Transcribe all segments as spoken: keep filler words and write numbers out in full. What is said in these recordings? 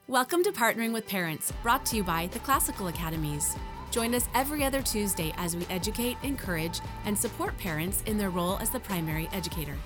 Welcome to Partnering with Parents, brought to you by the Classical Academies. Join us every other Tuesday as we educate, encourage, and support parents in their role as the primary educator.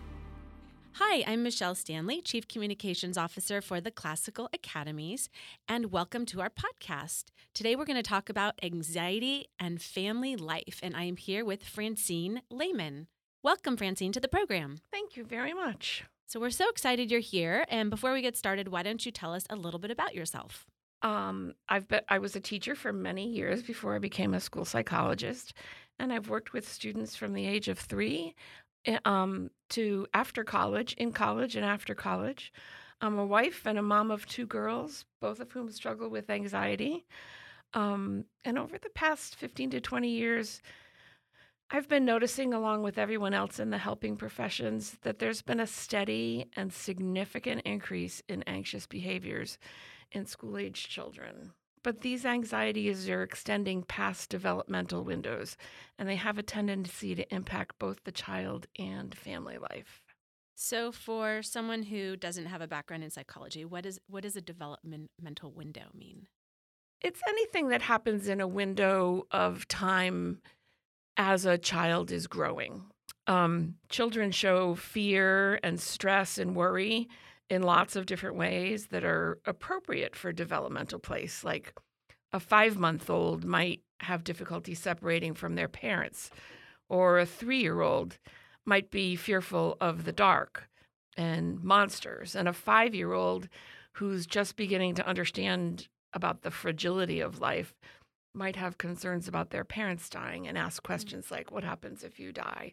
Hi, I'm Michelle Stanley, Chief Communications Officer for the Classical Academies, and welcome to our podcast. Today we're going to talk about anxiety and family life, and I am here with Francine Lehman. Welcome, Francine, to the program. Thank you very much. So we're so excited you're here, and before we get started, why don't you tell us a little bit about yourself? Um, I've been, I was a teacher for many years before I became a school psychologist, and I've worked with students from the age of three eh, um, to after college, in college and after college. I'm a wife and a mom of two girls, both of whom struggle with anxiety. Um, and over the past fifteen to twenty years, I've been noticing, along with everyone else in the helping professions, that there's been a steady and significant increase in anxious behaviors in school-age children. But these anxieties are extending past developmental windows, and they have a tendency to impact both the child and family life. So for someone who doesn't have a background in psychology, what is what does a developmental window mean? It's anything that happens in a window of time as a child is growing. Um, children show fear and stress and worry in lots of different ways that are appropriate for developmental place. Like a five-month-old might have difficulty separating from their parents, or a three-year-old might be fearful of the dark and monsters, and a five-year-old who's just beginning to understand about the fragility of life might have concerns about their parents dying and ask questions like, what happens if you die?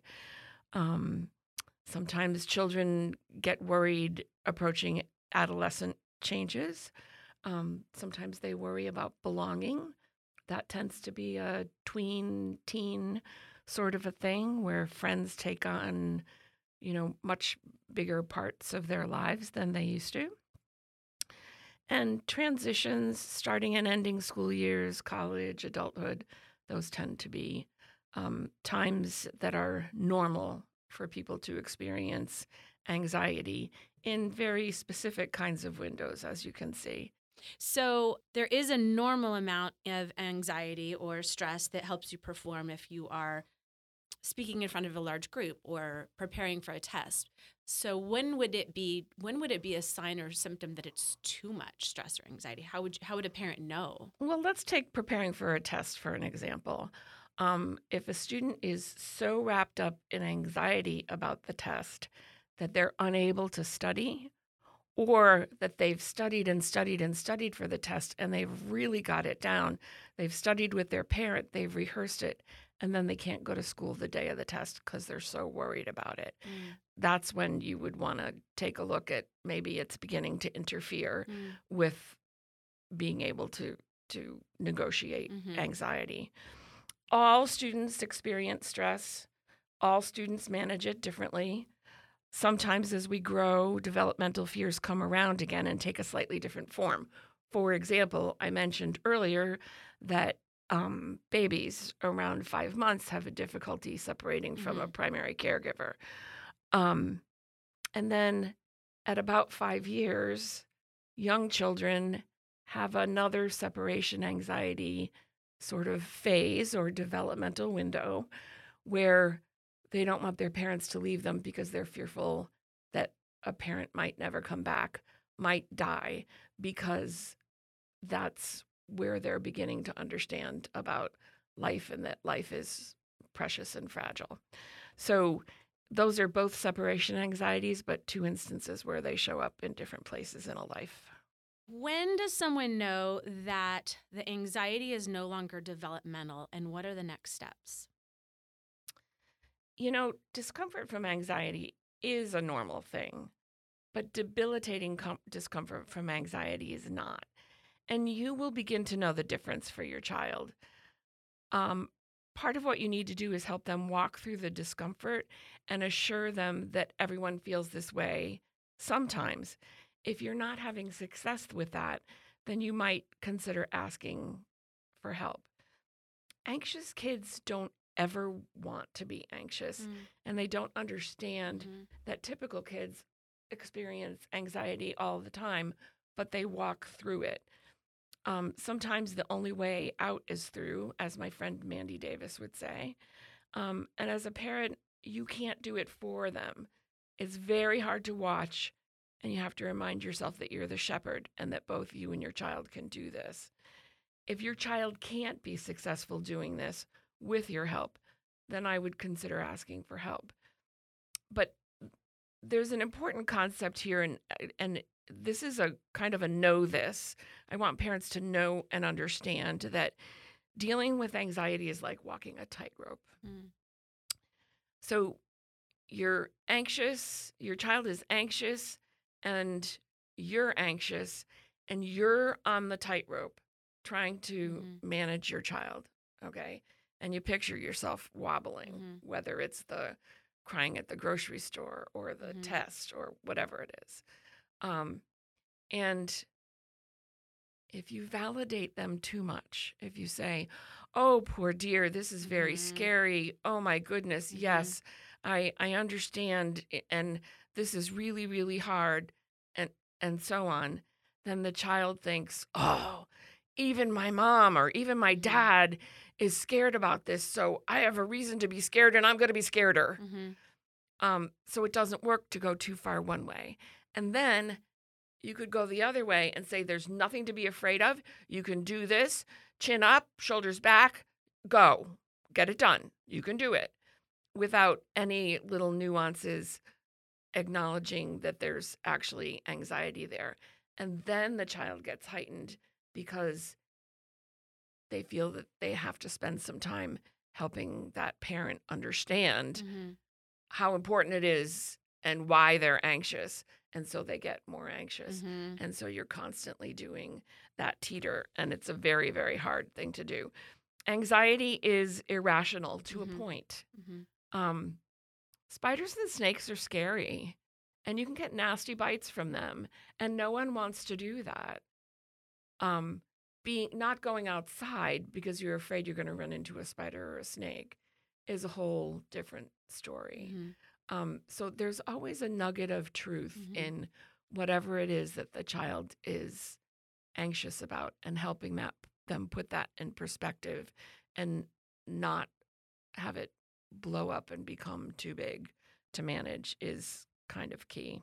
Um, sometimes children get worried approaching adolescent changes. Um, sometimes they worry about belonging. That tends to be a tween, teen sort of a thing where friends take on, you know, much bigger parts of their lives than they used to. And transitions, starting and ending school years, college, adulthood, those tend to be um, times that are normal for people to experience anxiety in very specific kinds of windows, as you can see. So there is a normal amount of anxiety or stress that helps you perform if you are speaking in front of a large group or preparing for a test. So when would it be when would it be a sign or symptom that it's too much stress or anxiety? How would you, how would a parent know? Well, let's take preparing for a test for an example. Um, if a student is so wrapped up in anxiety about the test that they're unable to study, or that they've studied and studied and studied for the test and they've really got it down, they've studied with their parent, they've rehearsed it, and then they can't go to school the day of the test because they're so worried about it. Mm. That's when you would want to take a look at maybe it's beginning to interfere Mm. with being able to to negotiate Mm-hmm. anxiety. All students experience stress. All students manage it differently. Sometimes as we grow, developmental fears come around again and take a slightly different form. For example, I mentioned earlier that um, babies around five months have a difficulty separating from a Mm-hmm. primary caregiver. Um, and then at about five years, young children have another separation anxiety sort of phase or developmental window where they don't want their parents to leave them because they're fearful that a parent might never come back, might die, because that's where they're beginning to understand about life and that life is precious and fragile. So those are both separation anxieties, but two instances where they show up in different places in a life. When does someone know that the anxiety is no longer developmental, and what are the next steps? You know, discomfort from anxiety is a normal thing, but debilitating com- discomfort from anxiety is not. And you will begin to know the difference for your child. Um, part of what you need to do is help them walk through the discomfort and assure them that everyone feels this way sometimes. If you're not having success with that, then you might consider asking for help. Anxious kids don't ever want to be anxious, Mm. and they don't understand Mm-hmm. that typical kids experience anxiety all the time but they walk through it. Um, sometimes the only way out is through, as my friend Mandy Davis would say. Um, and as a parent, you can't do it for them. It's very hard to watch, and you have to remind yourself that you're the shepherd and that both you and your child can do this. If your child can't be successful doing this with your help, then I would consider asking for help. But there's an important concept here, and and this is a kind of a know this. I want parents to know and understand that dealing with anxiety is like walking a tightrope. Mm. So you're anxious, your child is anxious, and you're anxious, and you're on the tightrope trying to Mm-hmm. manage your child, okay? And you picture yourself wobbling, Mm-hmm. whether it's the crying at the grocery store or the Mm-hmm. test or whatever it is. Um, and if you validate them too much, if you say, oh, poor dear, this is very Mhm. scary. Oh, my goodness. Mhm. Yes, I, I understand. i- And this is really, really hard, and, and so on, then the child thinks, oh, even my mom or even my Mhm. dad is scared about this. So I have a reason to be scared, and I'm going to be scareder. Mm-hmm. Um, so it doesn't work to go too far one way. And then you could go the other way and say, there's nothing to be afraid of. You can do this. Chin up, shoulders back, go. Get it done. You can do it without any little nuances acknowledging that there's actually anxiety there. And then the child gets heightened because they feel that they have to spend some time helping that parent understand Mm-hmm. how important it is and why they're anxious. And so they get more anxious. Mm-hmm. And so you're constantly doing that teeter. And it's a very, very hard thing to do. Anxiety is irrational to Mhm. a point. Mm-hmm. Um, spiders and snakes are scary, and you can get nasty bites from them. And no one wants to do that. Um, being not going outside because you're afraid you're going to run into a spider or a snake is a whole different story. Mm-hmm. Um, so there's always a nugget of truth Mhm. in whatever it is that the child is anxious about, and helping that them put that in perspective and not have it blow up and become too big to manage is kind of key.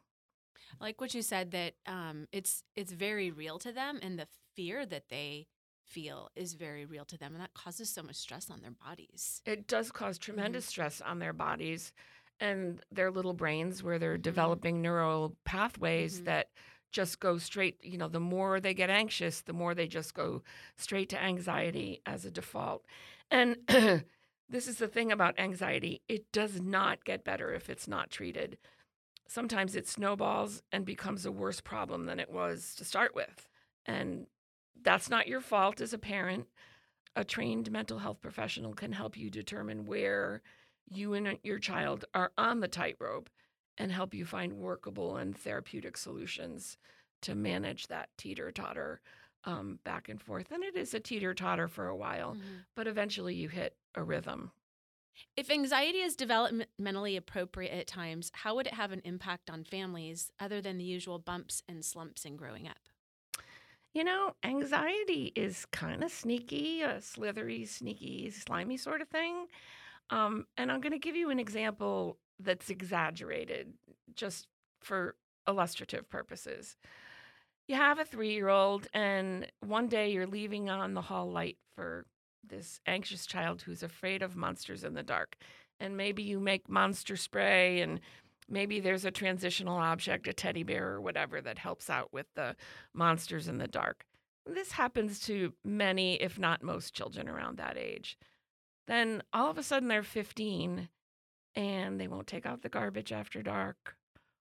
I like what you said, that um, it's it's very real to them, and the fear that they feel is very real to them, and that causes so much stress on their bodies. It does cause tremendous stress on their bodies and their little brains, where they're Mhm. developing neural pathways Mhm. that just go straight. You know, the more they get anxious, the more they just go straight to anxiety as a default. And this is the thing about anxiety, it does not get better if it's not treated. Sometimes it snowballs and becomes a worse problem than it was to start with. And that's not your fault as a parent. A trained mental health professional can help you determine where you and your child are on the tightrope and help you find workable and therapeutic solutions to manage that teeter-totter um, back and forth. And it is a teeter-totter for a while, Mhm. but eventually you hit a rhythm. If anxiety is developmentally appropriate at times, how would it have an impact on families other than the usual bumps and slumps in growing up? You know, anxiety is kind of sneaky, a slithery, sneaky, slimy sort of thing. Um, and I'm going to give you an example that's exaggerated just for illustrative purposes. You have a three year old, and one day you're leaving on the hall light for this anxious child who's afraid of monsters in the dark. And maybe you make monster spray, and maybe there's a transitional object, a teddy bear or whatever, that helps out with the monsters in the dark. This happens to many, if not most, children around that age. Then all of a sudden they're fifteen and they won't take out the garbage after dark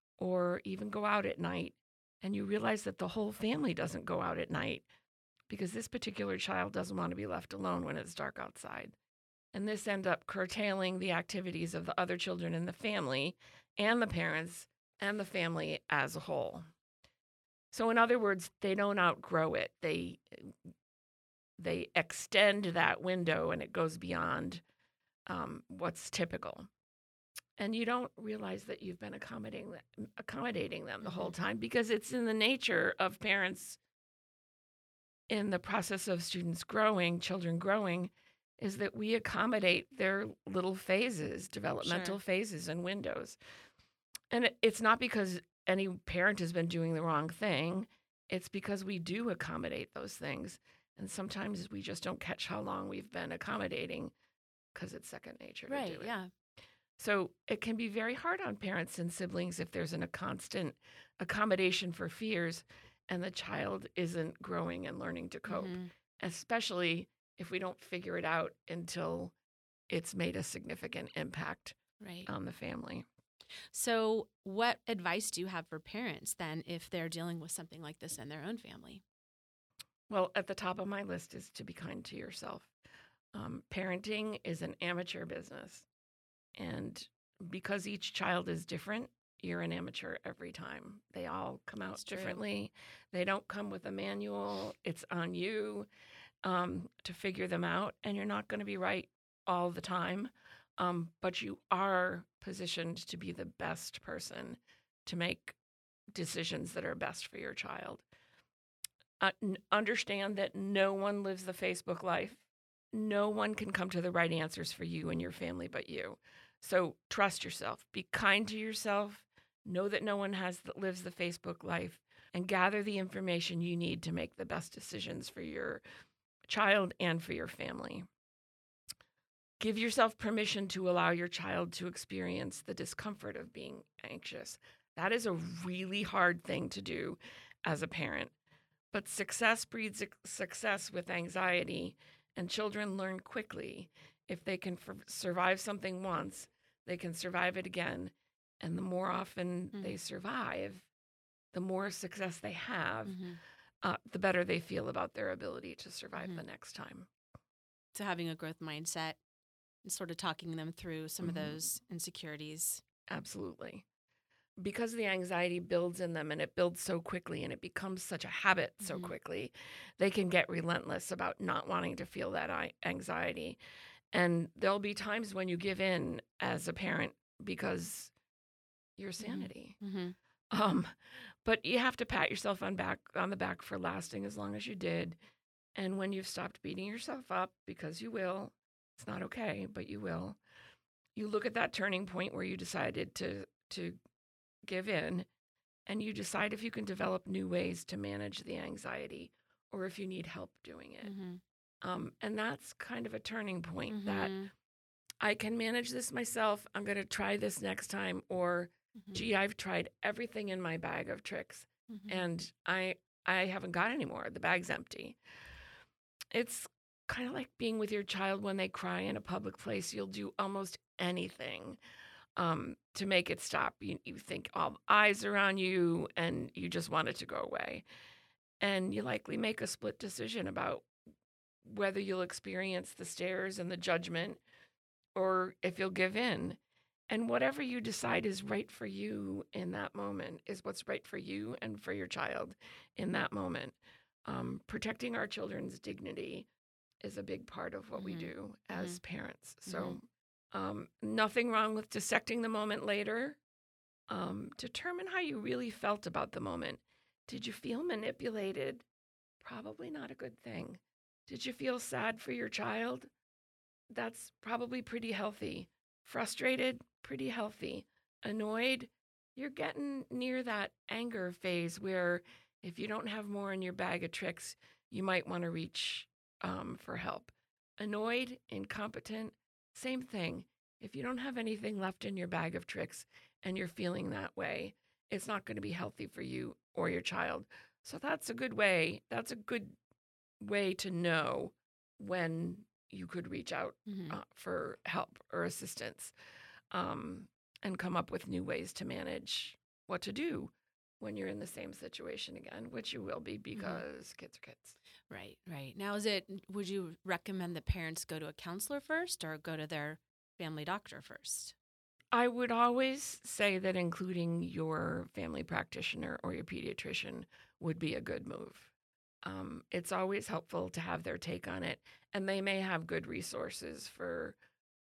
or even go out at night. And you realize that the whole family doesn't go out at night because this particular child doesn't want to be left alone when it's dark outside. And this ends up curtailing the activities of the other children in the family and the parents and the family as a whole. So in other words, they don't outgrow it. They they extend that window and it goes beyond um, what's typical. And you don't realize that you've been accommodating them, accommodating them the Mm-hmm. whole time, because it's in the nature of parents in the process of students growing, children growing, is that we accommodate their little phases, developmental Sure. phases and windows. And it, it's not because any parent has been doing the wrong thing. It's because we do accommodate those things. And sometimes we just don't catch how long we've been accommodating because it's second nature to Right. do it. Yeah. So it can be very hard on parents and siblings if there's an, a constant accommodation for fears and the child isn't growing and learning to cope, Mm-hmm. especially if we don't figure it out until it's made a significant impact Right. on the family. So, what advice do you have for parents then if they're dealing with something like this in their own family? Well, at the top of my list is to be kind to yourself. Um, parenting is an amateur business. And because each child is different, you're an amateur every time. They all come out That's true. differently. They don't come with a manual. It's on you um, to figure them out. And you're not going to be right all the time. Um, but you are positioned to be the best person to make decisions that are best for your child. Uh, n- understand that no one lives the Facebook life. No one can come to the right answers for you and your family but you. So trust yourself. Be kind to yourself. Know that no one has that lives the Facebook life, and gather the information you need to make the best decisions for your child and for your family. Give yourself permission to allow your child to experience the discomfort of being anxious. That is a really hard thing to do as a parent. But success breeds ex- success with anxiety, and children learn quickly. If they can f- survive something once, they can survive it again. And the more often Mm. they survive, the more success they have, Mm-hmm. uh, the better they feel about their ability to survive Mhm. the next time. So, having a growth mindset and sort of talking them through some of Mhm. those insecurities. Absolutely. Because the anxiety builds in them and it builds so quickly and it becomes such a habit so Mhm. quickly, they can get relentless about not wanting to feel that i- anxiety. And there'll be times when you give in as a parent because your sanity. Mm-hmm. Um, but you have to pat yourself on back on the back for lasting as long as you did. And when you've stopped beating yourself up, because you will, it's not okay, but you will. You look at that turning point where you decided to to give in, and you decide if you can develop new ways to manage the anxiety or if you need help doing it. Mm-hmm. Um, and that's kind of a turning point Mm-hmm. that I can manage this myself. I'm going to try this next time. Or, Mm-hmm. gee, I've tried everything in my bag of tricks Mm-hmm. and I I haven't got any more. The bag's empty. It's kind of like being with your child when they cry in a public place. You'll do almost anything um, to make it stop. You, you think all eyes are on you and you just want it to go away. And you likely make a split decision about whether you'll experience the stares and the judgment or if you'll give in. And whatever you decide is right for you in that moment is what's right for you and for your child in that moment. Um, protecting our children's dignity is a big part of what we Mhm. do as parents. Mhm. So, um, nothing wrong with dissecting the moment later. Um, determine how you really felt about the moment. Did you feel manipulated? Probably not a good thing. Did you feel sad for your child? That's probably pretty healthy. Frustrated? Pretty healthy. Annoyed? You're getting near that anger phase where if you don't have more in your bag of tricks, you might want to reach um, for help. Annoyed? Incompetent? Same thing. If you don't have anything left in your bag of tricks and you're feeling that way, it's not going to be healthy for you or your child. So that's a good way. That's a good way to know when you could reach out Mhm. uh, for help or assistance, um, and come up with new ways to manage what to do when you're in the same situation again, which you will be because kids are kids. Right, right. Now, is it, would you recommend that parents go to a counselor first or go to their family doctor first? I would always say that including your family practitioner or your pediatrician would be a good move. Um, it's always helpful to have their take on it, and they may have good resources for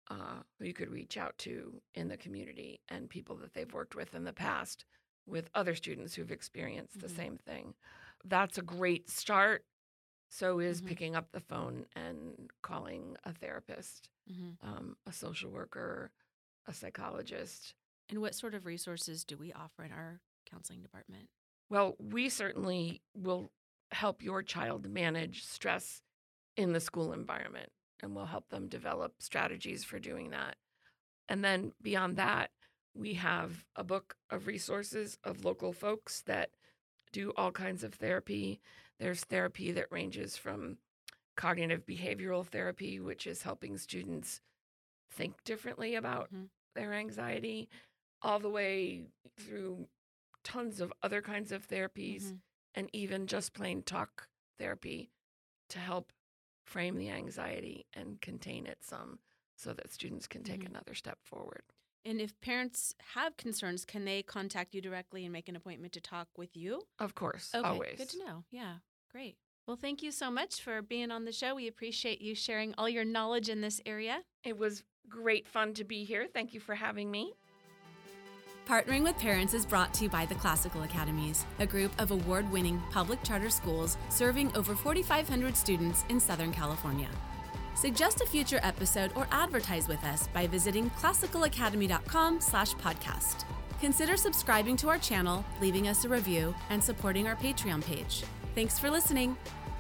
uh, who you could reach out to in the community and people that they've worked with in the past with other students who've experienced mm-hmm. the same thing. That's a great start. So is mm-hmm. picking up the phone and calling a therapist, mm-hmm. um, a social worker, a psychologist. And what sort of resources do we offer in our counseling department? Well, we certainly will help your child manage stress in the school environment, and we'll help them develop strategies for doing that. And then beyond that, we have a book of resources of local folks that do all kinds of therapy. There's therapy that ranges from cognitive behavioral therapy, which is helping students think differently about mm-hmm. their anxiety, all the way through tons of other kinds of therapies, mm-hmm. and even just plain talk therapy to help frame the anxiety and contain it some so that students can take mm-hmm. another step forward. And if parents have concerns, can they contact you directly and make an appointment to talk with you? Of course, okay, always. Good to know. Yeah, great. Well, thank you so much for being on the show. We appreciate you sharing all your knowledge in this area. It was great fun to be here. Thank you for having me. Partnering with Parents is brought to you by the Classical Academies, a group of award-winning public charter schools serving over forty-five hundred students in Southern California. Suggest a future episode or advertise with us by visiting classical academy dot com slash podcast. Consider subscribing to our channel, leaving us a review, and supporting our Patreon page. Thanks for listening.